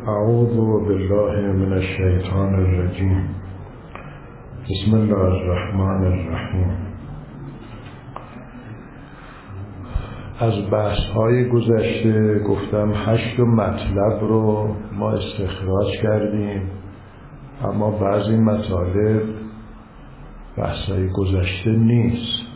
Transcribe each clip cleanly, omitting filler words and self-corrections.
اعوذ بالله من الشیطان الرجیم. بسم الله الرحمن الرحیم. از بحث‌های گذشته گفتم 8 مطلب رو ما استخراج کردیم، اما بعضی مطالب بحث‌های گذشته نیست.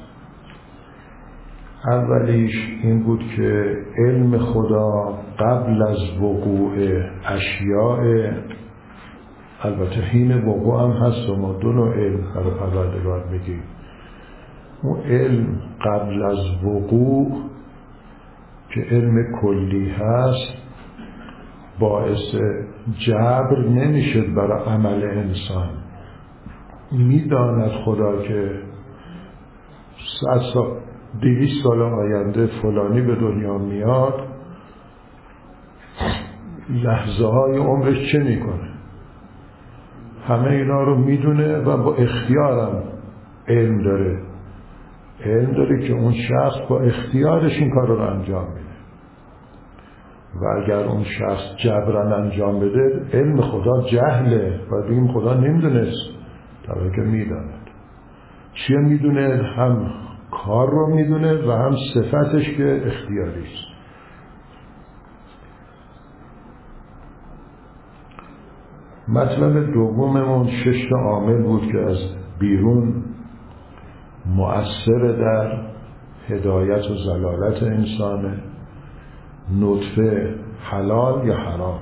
اولیش این بود که علم خدا قبل از وقوع اشیاء، البته حین وقوع هم هست و ما دو نوع علم برای پروردگار میگیم. اون علم قبل از وقوع که علم کلی هست باعث جبر نمیشه برای عمل انسان. میداند خدا که 100 سال 200 سال آینده فلانی به دنیا میاد، لحظه های عمرش چه میکنه، همه اینا رو میدونه و با اختیارم علم داره که اون شخص با اختیارش این کار رو انجام میده و اگر اون شخص جبران انجام بده علم خدا جهله و بگیم خدا نمیدونست، در حالی که میداند. چیه میدونه؟ هم کار رو میدونه و هم صفتش که اختیاری است. مطلب دوممون 6 عامل بود که از بیرون مؤثر در هدایت و ضلالت انسانه. نطفه حلال یا حرام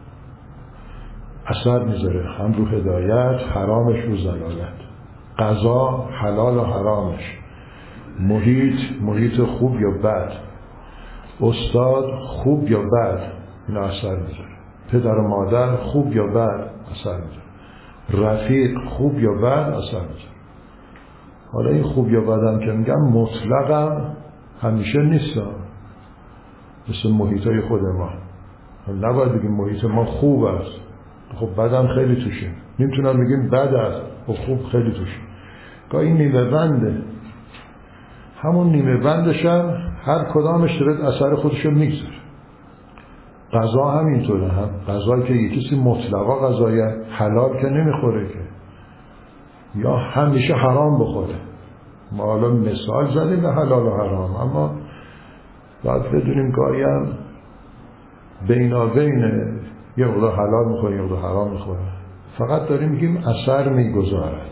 اثر میذاره، هم رو هدایت، حرامش رو ضلالت. غذا حلال و حرامش، محیط خوب یا بد، استاد خوب یا بد، این اثر میذاره. پدر و مادر خوب یا بد اثر میذاره. رفیق خوب یا بد اثر میذاره. حالا این خوب یا بدم که میگم مطلقم همیشه نیست، مثل محیطای خود ما. نباید بگیم محیط ما خوب است، خب بدم خیلی توشه. نمیتونم بگیم بد است و خوب خیلی توشه. گاهی نیمه بنده، همون نیمه بندش هم هر کدامش داره اثر خودشو میگذاره. غذا همینطوره، هم غذایی که یکیسی مطلقا غذای حلال که نمیخوره که، یا همیشه حرام بخوره. ما حالا مثال زدیم به حلال و حرام، اما باید بدونیم گاهی هم بینابینه، یه مقدار حلال میخوره یه مقدار حرام میخوره. فقط داریم میگیم اثر میگذارد.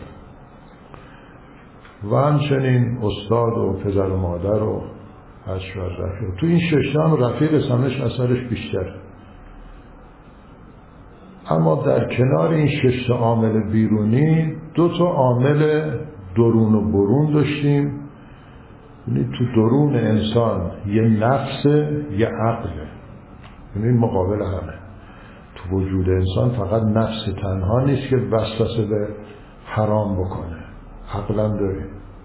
و همچنین استاد و پدر و مادر و اشرار رفیق. تو این 6 هم رفیق سمش اثرش بیشتر. اما در کنار این 6 عامل بیرونی 2 عامل درون و برون داشتیم. یعنی تو درون انسان یه نفس، یه عقله، یعنی مقابل همه. تو وجود انسان فقط نفس تنها نیست که وسوسه به حرام بکنه، عقلم داریم.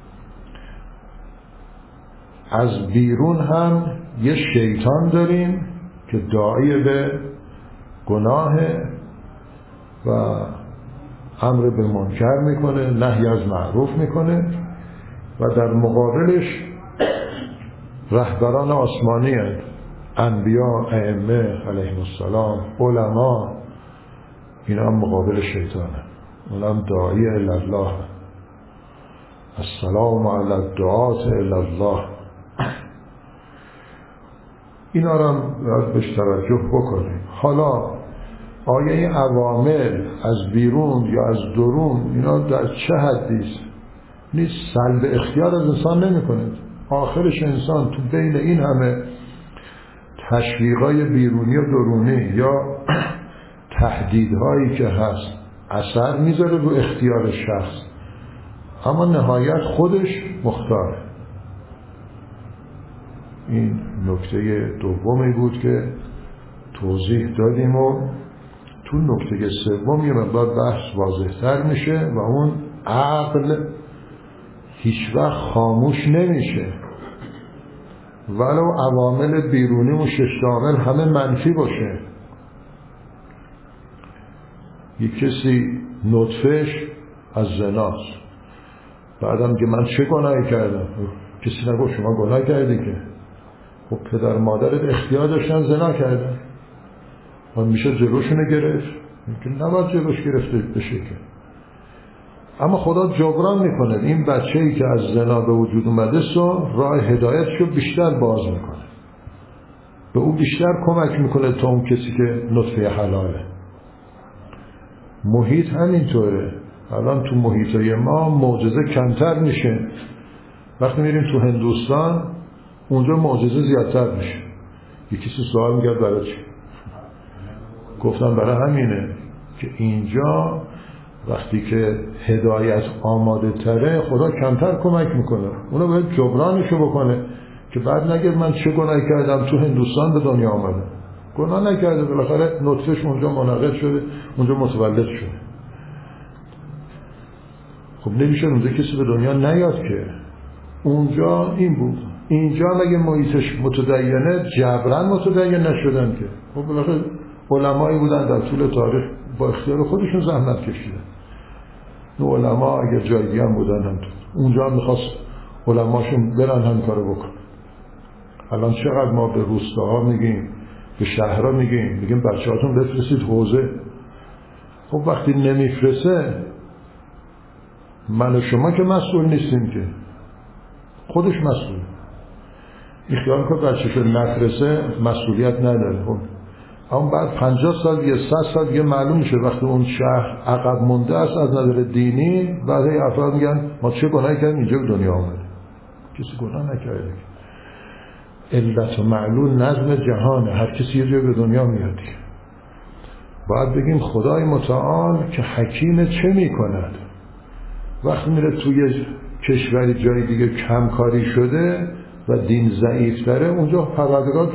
از بیرون هم یه شیطان داریم که داعی به گناه و امر به منکر میکنه، نهی از معروف میکنه و در مقابلش رهبران آسمانی هست، انبیا، ائمه علیهم السلام، علما. اینا هم مقابل شیطان هست. اونا هم داعی الله. السلام علی الدعاة الی الله. اینا رو هم باید بهش توجه بکنیم. حالا آیا این عوامل از بیرون یا از درون اینا در چه حدیست؟ نیست سلب اختیار از انسان نمی کنید. آخرش انسان تو بین این همه تشویقای بیرونی و درونی یا تهدیدهایی که هست اثر میذاره رو اختیار شخص، اما نهایت خودش مختاره. این نکته دومی بود که توضیح دادیم و تو نکته سوم یه مقدار بحث واضح‌تر میشه و اون عقل هیچ وقت خاموش نمیشه، ولو عوامل بیرونی و 6 عامل همه منفی باشه. یک کسی نطفهش از زناست، بعدم که من چه گناهی کردم؟ کسی نگفت شما گناه کردی که. خب پدر مادرت اختیار داشتن زنا کردن، میشه جلوشونه گرفت؟ که نباید جلوش گرفته بشه که. اما خدا جبران میکنه این بچه‌ای که از زنا به وجود اومده راه هدایتشو بیشتر باز میکنه، به او بیشتر کمک میکنه تا اون کسی که نطفه حلاله. محیط همینطوره. الان تو محیطای ما معجزه کمتر میشه، وقتی میریم تو هندوستان اونجا معجزه زیادتر میشه. یکی سوال میگه برای چی؟ گفتم برای همینه که اینجا وقتی که هدایت آماده تره خدا کمتر کمک میکنه، اونو باید جبرانشو بکنه که بعد نگه من چه گناهی کردم تو هندوستان به دنیا آمدم. گناه نکرده، بالاخره نطفهش اونجا منعقد شده، اونجا متولد شده. خب نمیشه اونجا کسی به دنیا نیاد که. اونجا این بود. اینجا مگه محیطش متدینه جبران متدین نشدن که. خب بالاخره علمایی بودن در طول تاریخ با اختیار خودشون زحمت کشیدن. نو علما اگر جایی هم بودن هم اونجا هم میخواست علماشون برن هم کارو بکن. الان چقدر ما به روستاها میگیم، به شهرها میگیم بچه هاتون بفرستید حوزه. خب وقتی نمیفرسه من و شما که مسئول نیستیم که، خودش مسئول. این خیال که بچه‌شو نفرسه مسئولیت نداره. خب اما بعد 50 سال یا 100 سال دیگه معلوم میشه وقتی اون شهر عقب مونده است از نظر دینی، بعد افراد میگن ما چه گناهی کردیم اینجا به دنیا آمده. کسی گناه نکرده. علت و معلول نظم جهانه، هر کسی یه جای به دنیا میاد. باید بگیم خدای متعال که حکیم چه میکند. وقتی میره توی کشوری جای دیگه کمکاری شده و دین ضعیف داره، اونجا پروردگار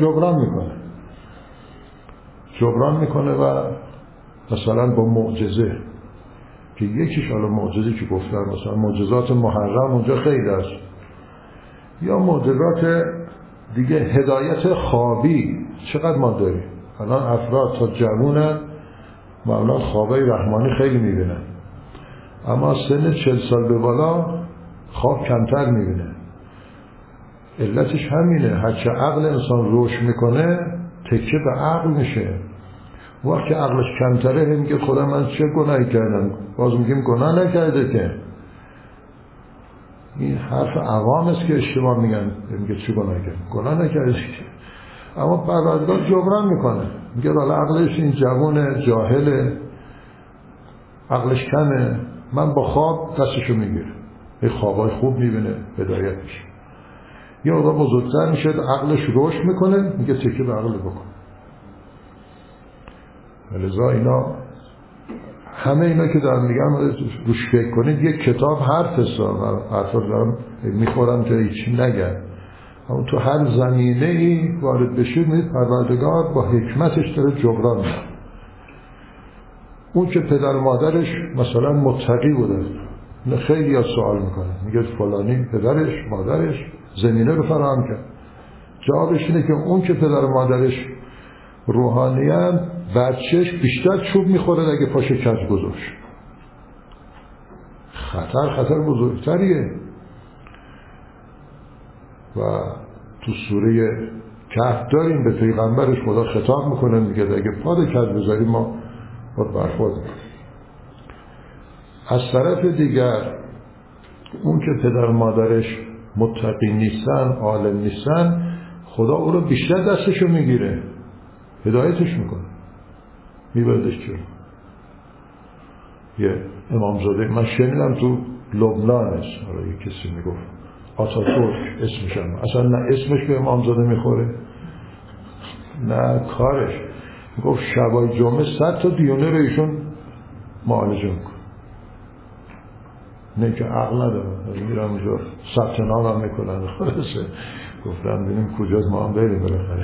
جبران میکنه و مثلا با معجزه که یکیش حالا معجزه که گفتن مثلا معجزات محرم اونجا خیلی است، یا معجزات دیگه هدایت خوابی چقدر ما داریم. الان افراد تا جوونن معمولا خوابای رحمانی خیلی میبینن، اما سن 40 سال به بالا خواب کمتر میبینه. علتش همینه، هرچه عقل انسان رشد میکنه تکه به عقل میشه. وقتی عقلش کمتره میگه خدا من چه گناهی کردم، باز میگیم گناه نکرده که. این حرف عوام است که اشتباه میگن، میگه چه گناهی کردم، گناه نکرده که. اما پروردگار جبران میکنه، میگه حالا عقلش این جوان جاهله، عقلش کمه، من با خواب دستشو میگیره، این خوابای خوب میبینه، هدایت میشه. یا آقا بزرگتر میشه عقلش رشد میکنه، میگه تکیه به عقل بکن. لذا اینا همه اینا که دارم میگم روش فکر کنید. یک کتاب حرف دارم میخورم که هیچی نگم، اما تو هر زمینه ای وارد بشید میدید پروردگار با حکمتش داره جبران میکنه. اون که پدر مادرش مثلا متقی بوده، خیلی از سوال میکنه، میگه فلانی پدرش مادرش زمینه رو فراهم کرد. جوابش اینه که اون که پدر مادرش روحانیان، بچهش بیشتر چوب میخوره اگه پاش کج گذاشت. خطر بزرگتریه. و تو سوره کهف داریم به پیغمبرش خدا خطاب میکنه، میگه اگه پاد کج بذاری ما برخورد میکنیم. از طرف دیگر اون که پدر مادرش متقی نیستن، عالم نیستن، خدا او رو بیشتر دستشو میگیره، هدایتش میکنه، میبردش جلو. یه امامزاده من شنیدم تو لبنان است، حالا یه کسی میگفت آتاتورک اسمش هم، اصلا نه اسمش به امامزاده میخوره نه کارش. میگفت شبای جمعه 100 تا دیونه رو ایشون معالجه میکنه. نه که عقل نداره، میرم اونجا ثبت نام هم میکنن. خلاصه گفتم ببینیم کجاست ما هم بریم بالاخره.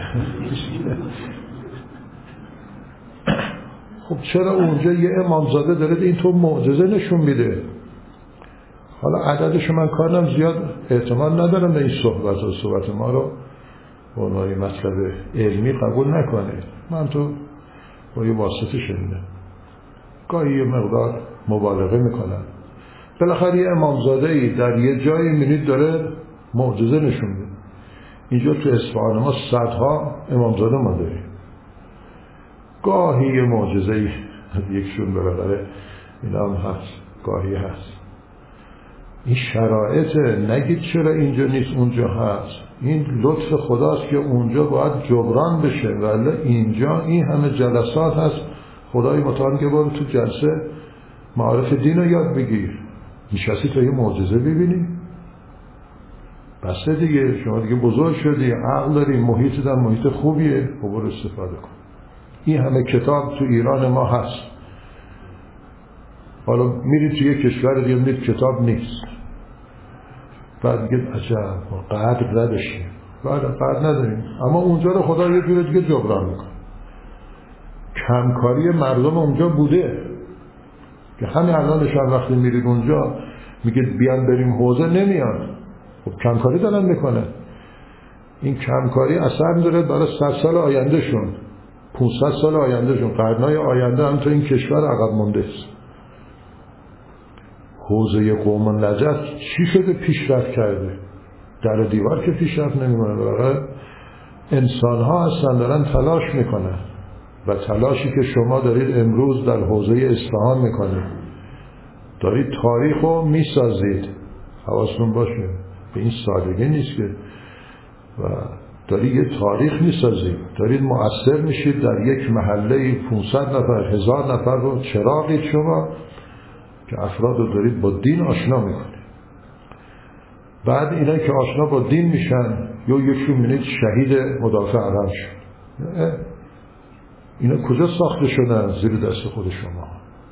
خب چرا اونجا یه امامزاده داره این تو معجزه نشون میده؟ حالا عددشو من کارم زیاد احتمال ندارم به این صحبت ما رو به عنوان مطلب علمی قبول نکنه. من تو با یه واسطه شنیدم، گاهی یه مقدار مبالغه میکنن. بالاخره یه امامزاده‌ای در یه جایی میبینید داره معجزه نشون میده. اینجا تو اصفهان ما صدها امامزاده ما داریم. گاهی یه معجزه‌ای یکشون بالاخره اینا هم هست، گاهی هست. این شرایطه، نگید چرا اینجا نیست اونجا هست. این لطف خداست که اونجا باید جبران بشه، ولی اینجا این همه جلسات هست. خدای متعال که برو تو جلسه معارف دین رو یاد بگیر، نشستی تا یه معجزه ببینی. بسه دیگه، شما دیگه بزرگ شدی، عقل داری، محیط در محیط خوبیه، برو استفاده کن. این همه کتاب تو ایران ما هست. حالا میرید تو یه کشور دیگه میرید کتاب نیست، بعد میگه عجب قدر نداشتیم. قدر نداریم، اما اونجا رو خدا یه جور دیگه جبران میکنه. کمکاری مردم اونجا بوده که همین الانشان وقتی میرید اونجا میگید بیان بریم حوزه، نمیان. خب کمکاری دارن میکنه. این کمکاری اثر داره برای 100 سال آینده شون، 500 سال آینده شون، قرنهای آینده هم تو این کشور عقب مونده است. حوزه قوم نجف چی شده پیشرفت کرده؟ در دیوار که پیشرفت نمیکنه، برای انسان ها هستن دارن تلاش میکنن و تلاشی که شما دارید امروز در حوزه اصفهان میکنید، دارید تاریخ رو میسازید. حواستون باشه به این سادگی نیست که، و دارید یه تاریخ میسازید، دارید مؤثر میشید در یک محله 500 نفر 1000 نفر رو چراغید شما که افراد رو دارید با دین آشنا میکنید. بعد اینا که آشنا با دین میشن یا یکشون میبینید شهید مدافع حرم شد. اینا کجا ساخته شدن؟ زیر دست خود شما.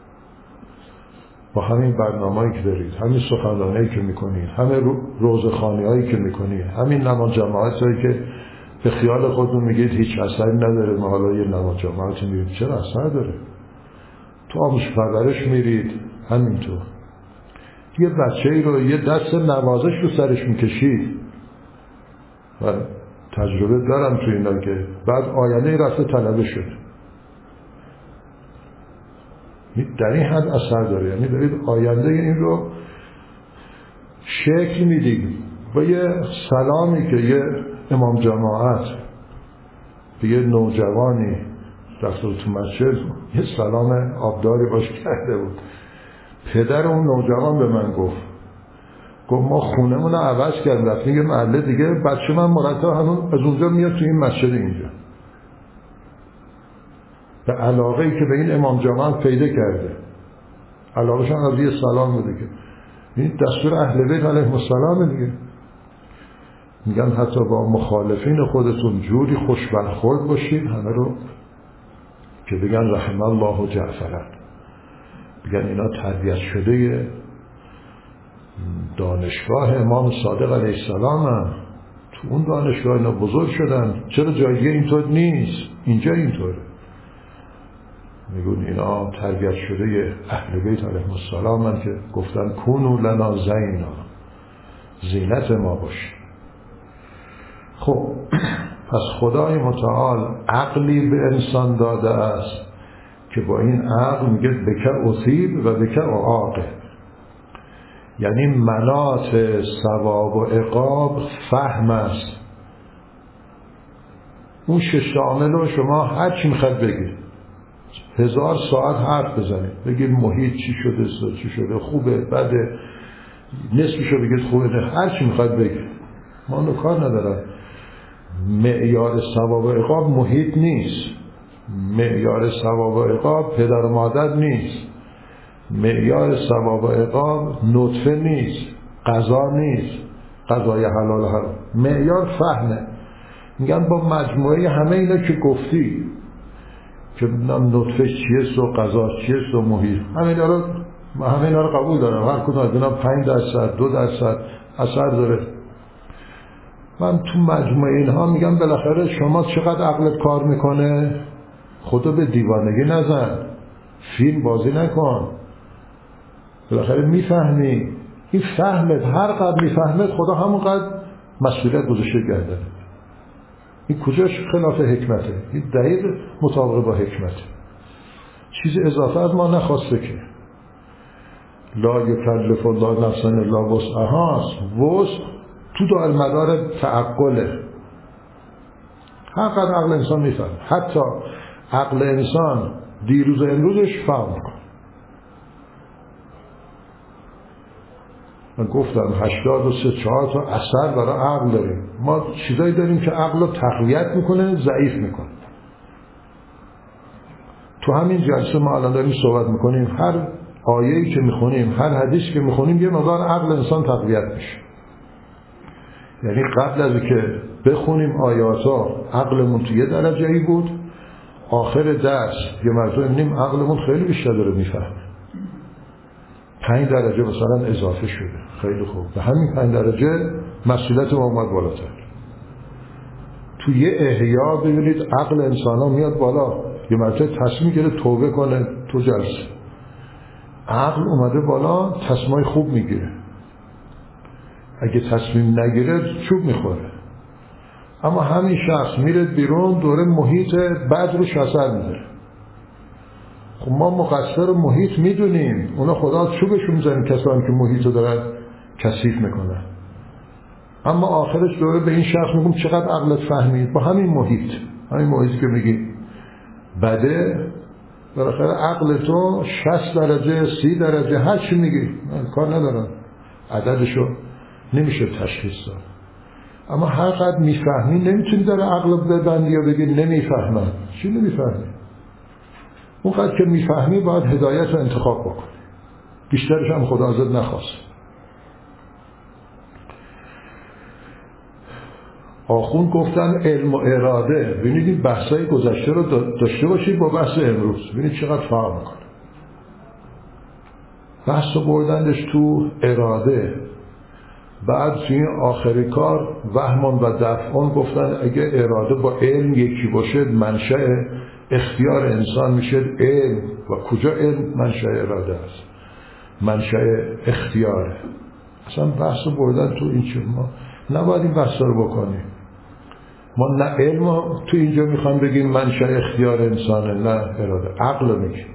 با همین برنامه‌ای که دارید، همین سخنرانی‌ای که میکنید، همین روزخوانی‌هایی که میکنید، همین نماز جماعتایی که به خیال خودتون میگید هیچ اثری نداره، ما حالا یه نماز جماعت میرید، چرا اثر داره؟ تو آموزش پرورش میرید همینطور. یه بچه‌ای رو یه دست نوازش رو سرش میکشید و تجربه دارم تو اینا که بعد آینده رفته طلبه شد. در این حد اثر داره، یعنی دارید آینده این رو شکل میدید با یه سلامی که یه امام جماعت به یه نوجوانی رفته تو مسجد یه سلام آبداری باش کرده بود. پدر اون نوجوان به من گفت ما خونمون رو عوض کردیم، رفتیم یه محله دیگه، بچه من مرتب همون از اونجا میاد تو این مسجد اینجا. به علاقه‌ای که به این امام جماعت پیدا کرده، علاقه‌شان از یه سلام بوده که این دستور اهل بیت علیهم السلام دیگه. میگن حتی با مخالفین خودتون جوری خوش برخورد باشید، همه رو که بگن رحم الله جعفر، بگن اینا تربیت شده دانشگاه امام صادق علیه السلام هم. تو اون دانشگاه اینا بزرگ شدن، چرا جای دیگه اینطور نیست؟ اینجا اینطوره. میگون اینا تربیت شده اهل بیت علیهم السلام هم که گفتن کونوا لنا زینا، زینت ما باشه. خب پس خدای متعال عقلی به انسان داده است که با این عقل میگه بک اصیب و بک اعاقب، یعنی مناط ثواب و عقاب فهم است. اون 6 عامل رو شما هر چی میخواد بگید، 1000 ساعت حرف بزنید، بگید محیط چی شده، چی شده، خوبه، بده، نصفشو بگید خوبه، هر چی میخواد بگید، ما اونو کار ندارم. معیار ثواب و عقاب محیط نیست، معیار ثواب و عقاب پدر و مادر نیست، معیار ثواب و عقاب نطفه نیست، غذا نیست، غذای حلال و حرام. معیار فهمه. میگن با مجموعه همه اینا که گفتی که نطفه چیست و غذا چیست و محیط، همه اینا رو قبول دارم، هر کدوم از اینا 5% 2% اثر داره. من تو مجموعه اینها میگم بالاخره شما چقدر عقلت کار میکنه؟ خدا به دیوانگی نزن، فیلم بازی نکن، بالاخره میفهمی. این فهمت هر قدر میفهمت خدا همونقدر مسئولیت گذاشته گردن. این کجاش خلاف حکمته؟ این دقیق مطابق با حکمته. چیز اضافه از ما نخواسته که لا یکلف الله نفسا الا وسعها، وسع تو دار مدار تعقله. هر قدر عقل انسان میفهم. حتی عقل انسان دیروز امروزش فرق میکنه. من گفتم 83 تا اثر برای عقل داریم. ما چیزایی داریم که عقل رو تقویت میکنه، ضعیف میکنه. تو همین جلسه ما الان داریم صحبت میکنیم، هر آیه‌ای که میخونیم، هر حدیثی که میخونیم، یه مقدار عقل انسان تقویت میشه. یعنی قبل از که بخونیم آیاتا عقلمون تو یه درجه‌ای بود، آخر درس یه مرتبه می‌بینیم عقلمون خیلی بیشتر داره میفهمه. 5 درجه مثلا اضافه شده. خیلی خوب. به همین 5 درجه مسئولیت ما اومد بالاتر. تو یه احیا ببینید عقل انسان‌ها میاد بالا. یه مرتبه تصمیم گیره توبه کنه تو جلسه. عقل اومده بالا، تصمیم خوب میگیره. اگه تصمیم نگیره چوب میخوره. اما همین شخص میره بیرون، دوره محیط بد روش اثر میذاره. خب ما مقصر محیط میدونیم، اونا خدا چوبشون میزنیم کسانی که محیط رو دارن کثیف میکنن. اما آخرش دوره به این شخص میگم چقدر عقلت فهمید با همین محیطی که میگی بده، بالاخره عقل تو 60 درجه 30 درجه هر چی میگی من کار ندارم، عددشو نمیشه تشخیص داد. اما هر قدر میفهمی نمیتونی داره عقل ببندی یا بگی نمیفهمم. چی نمیفهمی؟ اون قدر که میفهمی باید هدایت رو انتخاب بکنی، بیشترش هم خدا ازت نخواست. آخوند گفتن علم و اراده. ببینید این بحثای گذشته رو داشته باشید با بحث امروز، ببینید چقدر فرق میکنه. بحث رو بردندش تو اراده، بعد توی آخری کار وهمان و دفعان گفتن اگه اراده با علم یکی باشه منشأ اختیار انسان میشه علم. و کجا علم منشأ اراده است؟ منشأ اختیاره. اصلا بحث رو بردن تو این چیز. ما نباید این بحث رو بکنیم. ما نه علم رو تو اینجا میخوام بگیم منشأ اختیار انسانه، نه اراده. عقل رو میگیم.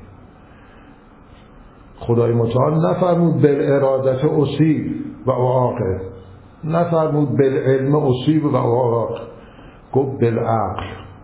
خدای متعال نفرمود بالارادت اصیب و عاقل، نفرمود بالعلم اصیب و عاقل، گفت بالعقل.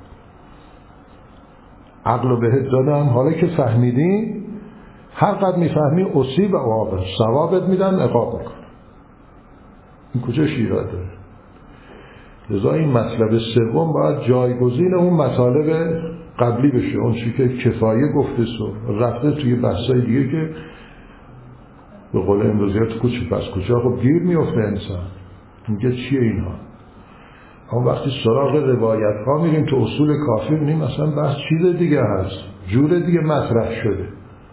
عقل رو بهت دادم، حالا که فهمیدی هر قدر میفهمی اصیب و عاقل، ثوابت میدن عقاب میکن. این کجا شیرات داره؟ لذا این مطلب سوم باید جایگزین اون مطالب قبلی بشه. اون چی که کفایه گفته رفته توی بحثای دیگه که به قول امروزیات کوچه پس کوچه خب گیر میفته انسان. میگه چیه اینها؟ اما وقتی سراغ روایت ها میریم تو اصول کافی میبینیم مثلا بحث چیز دیگه هست، جور دیگه مطرح شده.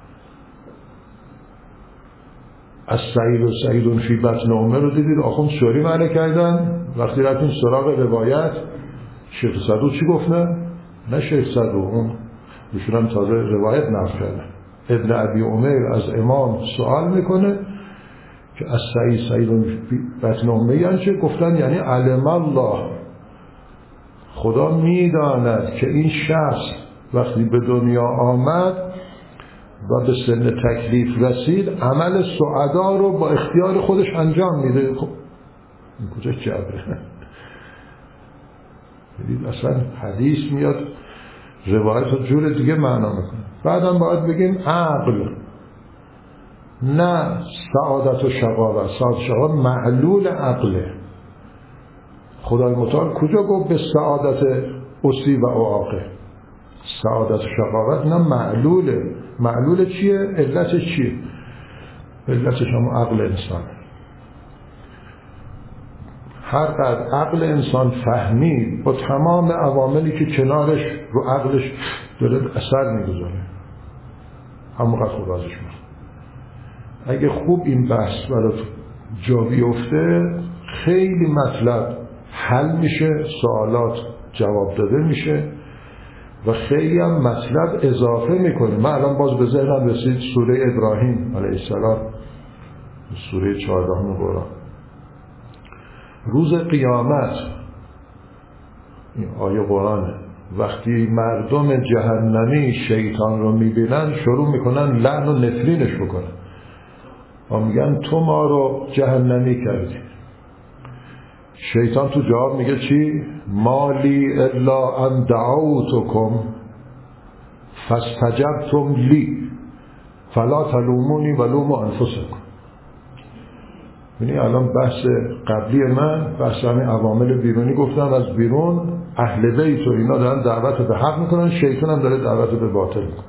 از سعید و سعیدون فی بطن امه رو دیدید آخوند سوری معنی کردن. وقتی رفتیم سراغ روایت شیخ صدوق چی گفتن؟ نه شیخ صدوق، اون بشون هم تازه روایت نقل کردن. ابن ابی عمیر از امام سوال میکنه که از سعیدون فی بطن امه یعنی چه؟ گفتن یعنی علم الله، خدا میداند که این شخص وقتی به دنیا آمد و به سن تکلیف رسید عمل سعدا رو با اختیار خودش انجام میده. خب این کجا جبره؟ ببینید اصلا حدیث میاد روایت رو جور دیگه معنا میکنه. بعدم باید بگیم عقل، نه سعادت و شقاوت. سعادت و شقاوت معلول عقله. خدای متعال کجا گفت به سعادت اصیب و عاقل؟ سعادت و شقاوت نه معلوله. معلول چیه؟ علتش چیه؟ علتش هم عقل انسان. هر قدر عقل انسان فهمید با تمام عواملی که کنارش رو عقلش داره اثر میگذاره، همونقدر خود ازش میخواد. اگه خوب این بحث برات جا بیفته خیلی مطلب حل میشه، سوالات جواب داده میشه و خیلی هم مطلب اضافه میکنه. من الان باز به ذهنم رسید سوره ابراهیم علیه السلام، سوره 14 قرآن. روز قیامت، این آیه قرآنه، وقتی مردم جهنمی شیطان رو میبینن شروع میکنن لعن و نفرینش بکنن و میگن تو ما رو جهنمی کردی. شیطان تو جواب میگه چی؟ مالی الا ان دعوتکم فاستجبتم لی فلا تلومونی و لوموا انفسکم. یعنی الان بحث قبلی من بحث همین عوامل بیرونی گفتم، از بیرون اهل بیت و اینا دارن دعوت به حق میکنن، شیطان هم داره دعوت به باطل میکنه.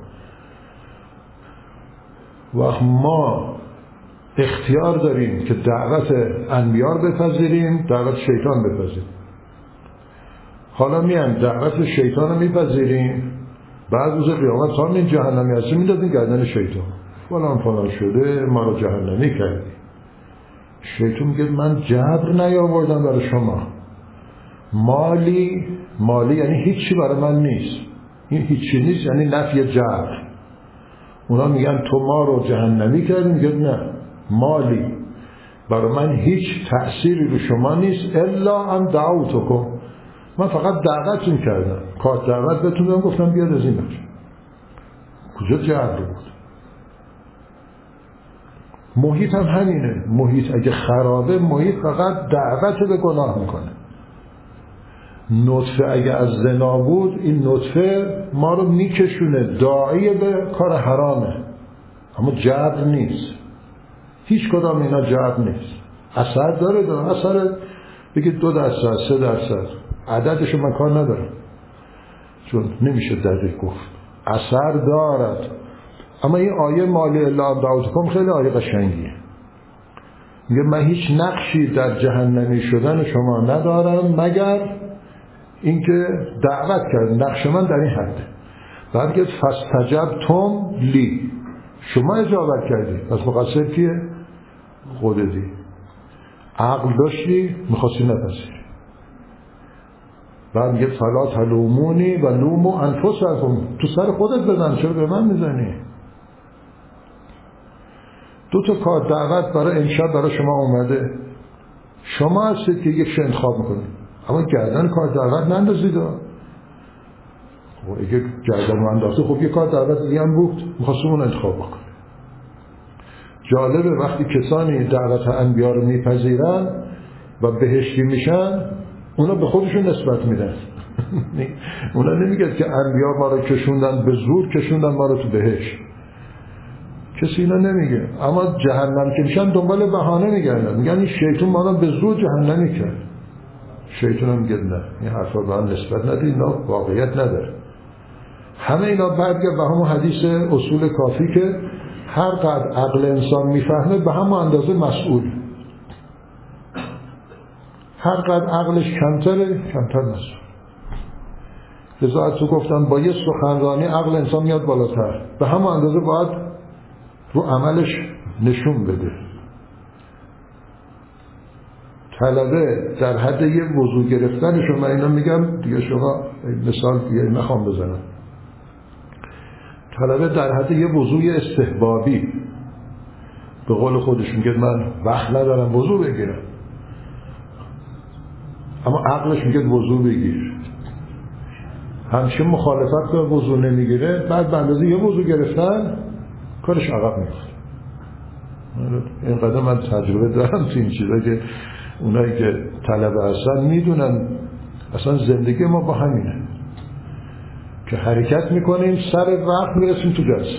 وقت ما اختیار داریم که دعوت انبیا رو بپذیریم، دعوت شیطان بپذیریم. حالا میایم دعوت شیطان رو میپذیریم، بعد روز قیامت تا این جهنمی هستیم میدادیم گردن شیطان، فلان شده ما رو جهنمی کردی. شیطان میگه من جبر نیاوردم برای شما، مالی یعنی هیچی برای من نیست. این هیچی نیست یعنی نفی جبر. اونا میگن تو ما رو جهنمی کردی، میگه نه، مالی برای من هیچ تأثیری رو شما نیست، الا ان دعوتکم، من فقط دعوتتون کردم، کارت دعوت بهتون دادم، گفتم بیاد از این بچه. کجا جبر بود؟ محیط هم همینه. محیط اگه خرابه، محیط فقط دعوت به گناه میکنه. نطفه اگه از زنا بود، این نطفه ما رو میکشونه داعی به کار حرامه، اما جبر نیست. هیچ کدام اینا جبر نیست. اثر داره اثر بگید 2%، 3%، عددشو من کار ندارم چون نمیشه دقیق گفت، اثر دارد. اما این آیه مالی الا ان دعوتکم خیلی آیه قشنگیه. میگه من هیچ نقشی در جهنمی شدن شما ندارم مگر اینکه دعوت کرد. نقش من در این حده. بعد میگه فاستجبتم لی، شما اجابت کردی، پس مقصر کیه؟ خودتی. عقل داشتی میخواستی نپذیری. بعد میگه فلا تلومونی و لوموا انفسکم، تو سر خودت بزن، چرا به من میزنی؟ 2 کار دعوت برای امشب برای شما اومده، شما هستید که یکشو انتخاب میکنید، اما گردن کار دعوت نندازید. خب اگه گردن رو انداخته، خب یه کار دعوت دیگه هم بود، میخواستم اون انتخاب بکنه. جالبه وقتی کسانی دعوت انبیا رو میپذیرن و بهشتی میشن، اونا به خودشون نسبت میدن. اونا نمیگن که انبیا ما رو کشوندن، به زور کشوندن ما رو تو بهشت، کسی اینا نمیگه. اما جهنم که میشن دنبال بهانه میگردن، میگن این شیطان ما رو به زور جهنمی کرد. شیطان هم میگه نه، این حرفا به هم نسبت نده، اینا واقعیت نداره. همه اینا برگرد به همون حدیث اصول کافی که هر قدر عقل انسان میفهمه به همون اندازه مسئول. هر قدر عقلش کمتر مسئول. لذا تو گفتن با یه سخنرانی عقل انسان میاد بالاتر، به همون اندازه باید رو عملش نشون بده. طلبه در حد یه وضو گرفتن شما، اینا میگم دیگه، شما مثال دیگه نخوام بزنم، طلبه در حد یه وضوی استحبابی، به قول خودش میگه من وقت ندارم وضو بگیرم، اما عقلش میگه وضو بگیر. همشه مخالفت که وضو نمیگیره، بعد به اندازه یه وضو گرفتن کارش عقب میفته. این قدر من تجربه دارم تو این چیزا که اونایی که طلبه هستن میدونن اصلا زندگی ما با همینه که حرکت میکنیم سر وقت میرسیم تو جلسه.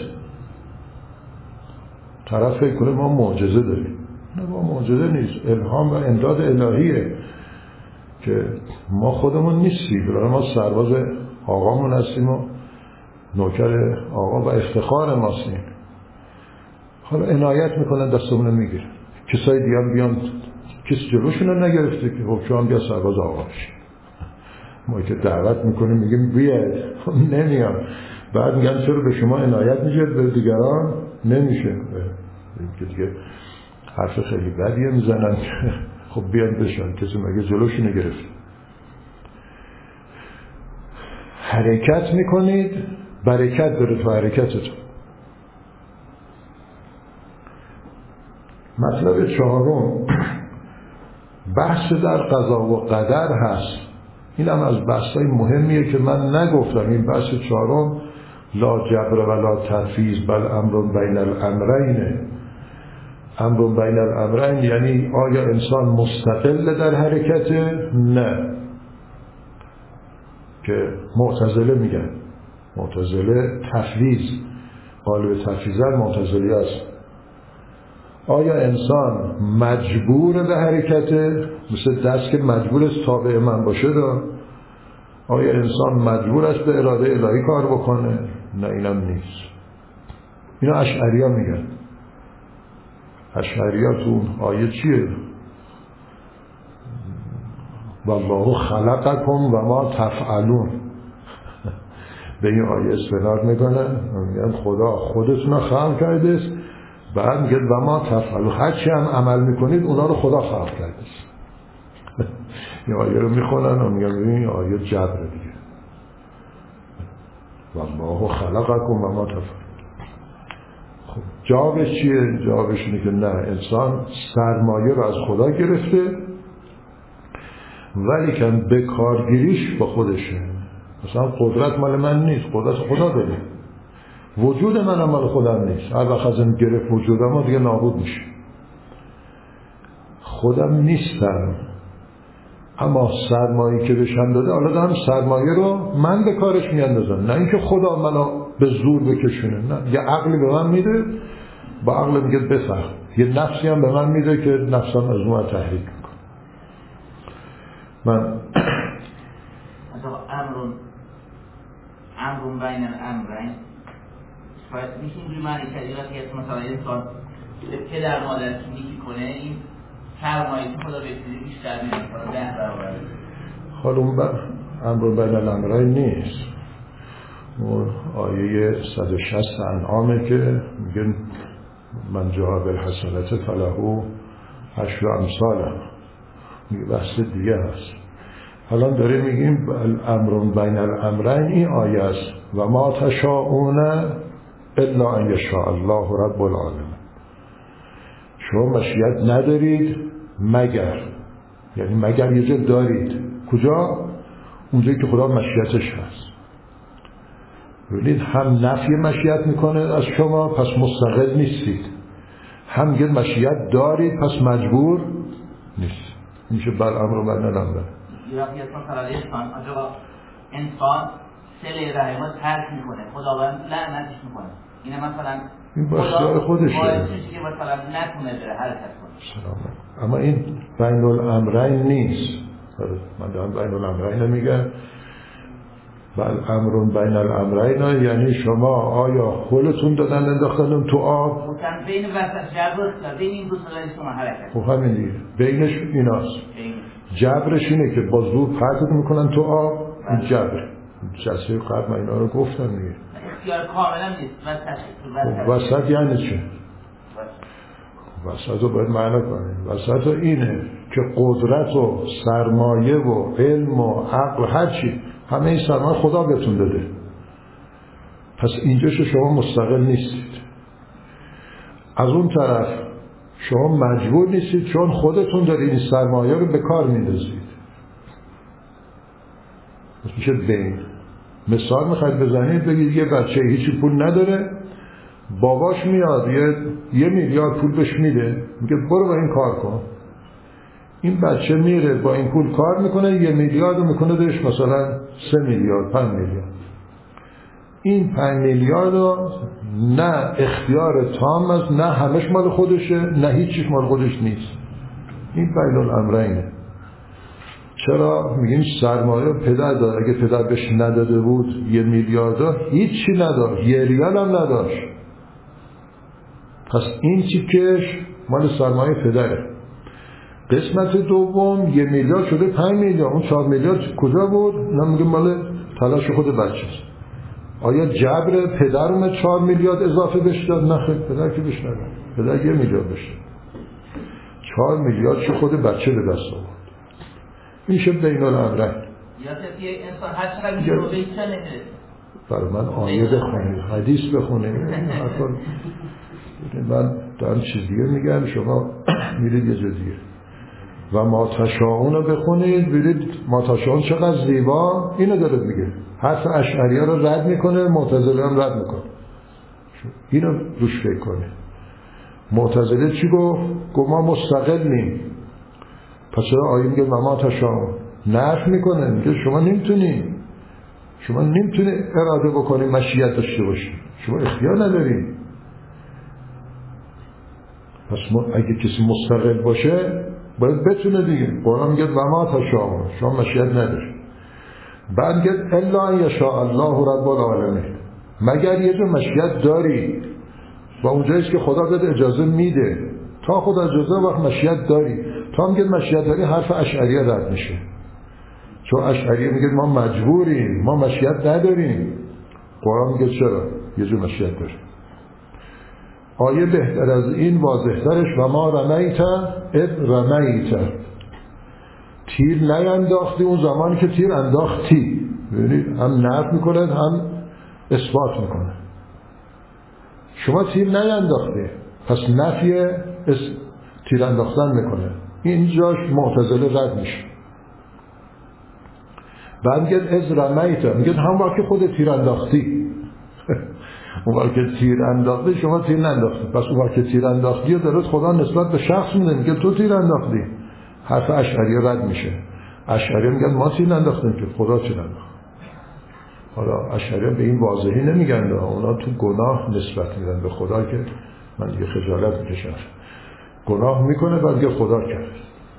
طرف فکر کنه ما معجزه داریم. نه، ما معجزه نیست، الهام و امداد الهیه که ما خودمون نیستیم، برای ما سرباز آقامون هستیم و نوکر آقا و افتخار ماستیم. حالا عنایت میکنن، دستمون میگیرن. کسای دیگه هم بیان، کسی جلوشون رو نگرفته که خب شما بیا سرباز آقا بشی. ما که دعوت میکنیم میگیم بیاید، نمیان. بعد میگن چرا به شما عنایت میشه به دیگران نمیشه؟ که دیگه حرف خیلی بدیه میزنن. خب بیان بشن، کسی مگه جلوشون گرفت؟ حرکت میکنید، برکت بره تو حرکتتون. مطلب 4 بحث در قضا و قدر هست. این هم از بحثای مهمیه که من نگفتم. این بحث 4 لا جبر ولا تفیض بل امر بین الامرین. امر بین الامرین یعنی آیا انسان مستقل در حرکته؟ نه، که معتزله میگن معتزله تفویض، قالب تفویض معتزلی است. آیا انسان مجبور به حرکته؟ مثل دست که مجبور است تابع من باشه دا؟ آیا انسان مجبور است به اراده الهی کار بکنه؟ نه، اینم نیست. اینا اشعری‌ها میگن. اشعری‌ها تو اون آیه چیه؟ والله خلقکم و ما تفعلون. به این آیه استناد میکنن، میگن خدا خودتون رو خلق کرده است، بعد میگه و ما تفعلون، هرچی هم عمل میکنید اونا رو خدا خلق کرده است. این آیه رو میخونن و میگن این آیه جبر دیگه. والله خلقکم و ما تفعلون. خب جوابش چیه؟ جوابش اینه که نه، انسان سرمایه رو از خدا گرفته ولی که به کارگیریش با خودشه. مثلا قدرت مال من نیست، قدرت خدا داره. وجود من هم مال خودم نیست. هر وقت از این گرفت وجودم دیگه نابود میشه. خودم نیستم، اما سرمایه که بهشم داده، حالا دارم سرمایه رو من به کارش میاندازم، نه اینکه خدا منو به زور بکشونه. نه، یه عقلی به من میده، با عقل میگه بفهم. یه نفسی هم به من میده که نفسم از اون تحریک میکنه. من امرون بین الامرین شاید میشه اینجوری معنی کردی که مثلا انسان پدر مادر که نیکی کنه این سرمایه که خدا بهتری بیشتر میده، مثلا 10 برابر. حالا اون امرون بین الامرین نیست. اون آیه 160 انعامه که میگن من جاء بالحسنة فله 10 امثالها. میگه بحث دیگه هست. حالا داره میگیم امرون بین الامرین این آیه است و ما تشاءون الا ان یشاء الله رب العالمین. شما مشیت ندارید مگر، یعنی مگر یه جا دارید. کجا؟ اونجایی که خدا مشیتش هست. ببینید هم نفی مشیت میکنه از شما، پس مستقل نیستید، هم میگه مشیت دارید پس مجبور نیست. میشه بر امر و بر نلمبر انسان سله رحمت ترک میکنه، خداوند لعنتش میکنه. اینه مثلا این باستیار خودشه، باعث میشه که مثلا نتونه بره حرکت کنه. سلام. اما این بین الامرین نیست. من دارم بین الامرین نمیگم، بل امرون بین الامرین یعنی شما آیا خودتون دادن انداختن تو آب؟ مثلا بین وسط جبر، بین این دو سلای شما حرکت. خب همین دیگه، بینش ایناست. جبرش اینه که با زور پرتت میکنن تو آب. این جبر. جلسه قبل من اینا رو گفتم دیگه. اختیار کاملا نیست. وسط یعنی چه؟ وسط رو باید معنی کنیم. وسط اینه که قدرت و سرمایه و علم و عقل هرچی، همه این سرمایه خدا بهتون داده. پس اینجاش شما مستقل نیستید. از اون طرف شما مجبور نیستید، چون خودتون دارید این سرمایه رو به کار میندازید. میشه بین. مثال میخواید بزنید، بگید یه بچه هیچی پول نداره، باباش میاد یه میلیارد پول بهش میده، میگه برو با این کار کن. این بچه میره با این پول کار میکنه، 1 میلیارد رو میکنه درش مثلا 3 میلیارد 5 میلیارد. این 5 میلیارد رو نه اختیار تام است، نه همش مال خودشه، نه هیچیش مال خودش نیست. این بین الامرینه. چرا؟ میگیم سرمایه پدر داره. اگه پدر بهش نداده بود 1 میلیارد هیچی نداشت، 1 ریال هم نداشت. پس این تیکش مال سرمایه پدره. قسمت دوم 1 میلیارد شده 5 میلیارد. اون 4 میلیارد کجا بود؟ نمیگیم مال تلاش خود بچه. آیا جبر پدر اومد 4 میلیارد اضافه بهش داد؟ نه، پدر که بهش نداد. پدر 1 میلیارد بهش داد. 4 میلیارد چه خود بچه به دست آورد. میشه بین الامرین. یا که انسان هر چقدر میره به چه نمیرسه. برای من آیه بخونید، حدیث بخونید. من دارم چیز دیگه میگم، شما میرید یه جا دیگه. و ما تشاءون رو بخونید، برید ما تشاءون چقدر زیبا اینو داره میگه. حرف اشعریه رو رد میکنه، معتزله هم رد میکنه. اینو روش فکر کنید. معتزله چی گفت؟ گفت ما مستقلیم. پس چرا آیه میگه ما تشاءون؟ نفی میکنه، میگه شما نمیتونی. شما نمیتونی اراده بکنی مشیت داشته باشی، شما اختیار نداری. پس اگه کسی مستقل باشه باید بتونه دیگه. قرآن میگه و ما تشاءون، شما مشیت نداری. بعد میگه الا ان یشاء الله رب العالمین، مگر یه جور مشیت داری و اونجاییست که خدا بهت اجازه میده. تا خدا اجازه وقت مشیت داری. تا میگه مشیت داری حرف اشعریه رد میشه، چون اشعریه میگه ما مجبوریم، ما مشیت نداریم. قرآن میگه چرا؟ یه جور مشیت داری. آیه بهتر از این واضحترش و ما رمیت اذ رمیت، تیر نینداختی اون زمانی که تیر انداختی. ببینید هم نفی میکنه هم اثبات میکنه. شما تیر نینداختی، پس نفی تیر انداختن میکنه. این جاش معتزله رد میشه. بعد میگه از رمیت، میگه هم وقتی خود تیر انداختی اون وقت که تیر انداختی شما تیر ننداختی، پس اون وقت که تیر انداختی و درست خدا نسبت به شخص میده، میگه تو تیر انداختی. حرف اشعریه رد میشه. اشعریه میگن ما تیر ننداختیم که خدا تیر انداخت. حالا اشعریه به این واضحی نمیگن، اونا تو گناه نسبت میدن به خدا که من دیگه خجالت میکشم. گناه میکنه بعد میگه خدا کرد.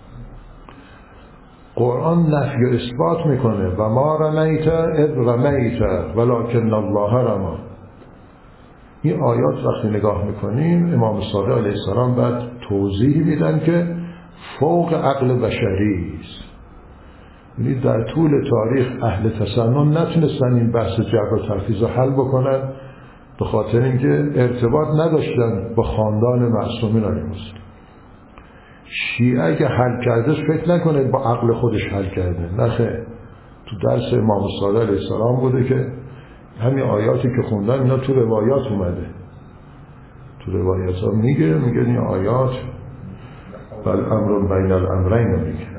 قرآن نفی و اثبات میکنه و ما رمیت اذ رمیت ولکن الله رمی. این آیات وقتی نگاه میکنیم امام صادق علیه السلام بعد توضیح میدن که فوق عقل بشری است. یعنی در طول تاریخ اهل تسنن نتونستن این بحث جبر و تفویض رو حل بکنن، به خاطر اینکه ارتباط نداشتن با خاندان معصومین علیهم السلام. شیعه اگه حل کردش فکر نکنه با عقل خودش حل کرده، نه. تو درس امام صادق علیه السلام بوده که همین آیاتی که خوندن اینا تو روایات اومده. تو روایات ها میگه این آیات بل امر بین الامرین میگه.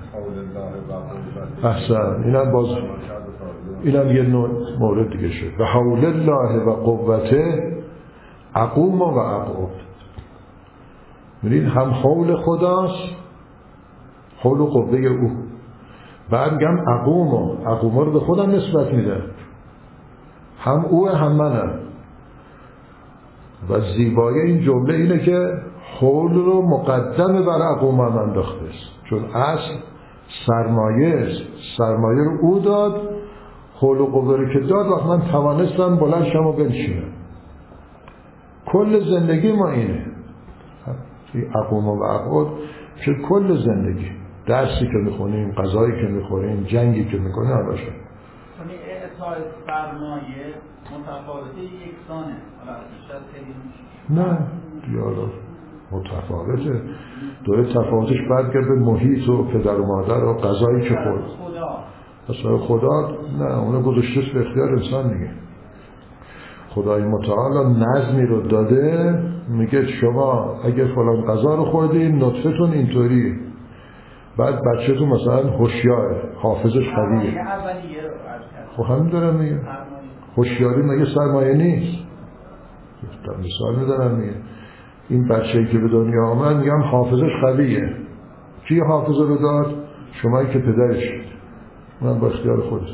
احسن، اینم یه مورد دیگه شد. و حول الله و قوته اقوم و اقعد. می‌بینید هم حول خداست، حول و قوه او. بعد میگم اقوم رو به خودم نسبت میدم، هم او هم منم. و زیبایی این جمله اینه که حول رو مقدم بر اقوم هم انداخته است، چون اصل سرمایه رو او داد، حول و قوه رو که داد وقت من توانستم بلند شم و بنشینم. کل زندگی ما اینه، اقوم و اقعد که کل زندگی، درسی که میخونیم، غذایی که میخوریم، جنگی که میکنیم همشه. یعنی اعطای سرمایه متفاوته یکسانه؟ نه دیالا متفاوته. دوره تفاوتش بعد که به محیط و پدر و مادر و غذایی که خورد. اصلا خدا نه، اونو گذاشته به اختیار انسان دیگه. خدای متعال نظمی رو داده، میگه شما اگه فلان غذا رو خوردین نطفتون اینطوری، بعد بچه‌تون مثلا هوشیاره، حافظش قویه. خب همین دارم میگه. هوشیاری مگه سرمایه نیست؟ مثال میدارم میگه این بچه‌ای که به دنیا آمد میگم حافظش قویه. کی حافظه رو داد؟ شمایی که پدرش شد، اونم با اختیار خودش.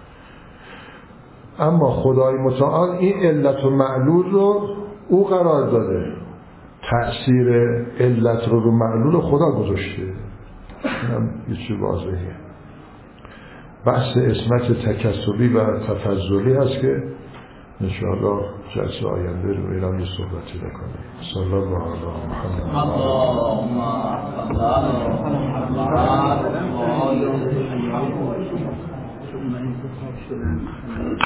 اما خدای متعال این علت و معلول رو او قرار داده، تأثیر علت رو معلول خدا گذاشته. اینم یه چیز واضحه. بحث اسمت تکسبی و تفضلی هست که انشاءالله جلسه آینده رو ایران یه صحبتی نکنیم. صلی الله علی محمد.